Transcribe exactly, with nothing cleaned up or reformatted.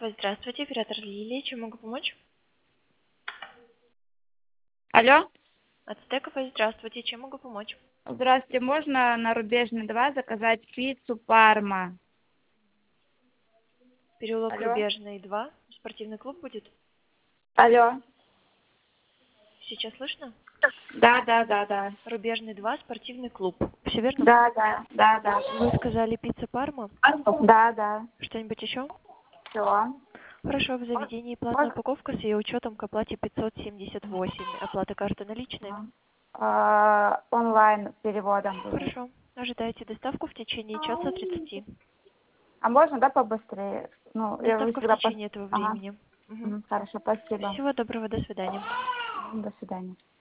Ацтековая, здравствуйте, оператор Лилия, чем могу помочь? Алло, Ацтековая, здравствуйте, чем могу помочь? здравствуйте, можно на Рубежный два заказать пиццу Парма? Переулок Алло, Рубежный, два. Спортивный клуб будет? алло, Сейчас слышно? да, да, да, да, Рубежный, два. Спортивный клуб. Все верно? да, да, да, да, Вы сказали пицца Парма? да, да, Что-нибудь еще? все. Хорошо, в заведении платная упаковка с ее учетом к оплате пятьсот семьдесят восемь. Оплата карты наличной? Онлайн переводом будет. Хорошо. Ожидайте доставку в течение часа тридцати. А можно, да, побыстрее? Ну, я вы Доставка в всегда пос... течение этого Ага, времени. Мгм. Мгм, хорошо, спасибо. Всего доброго, до свидания. До свидания.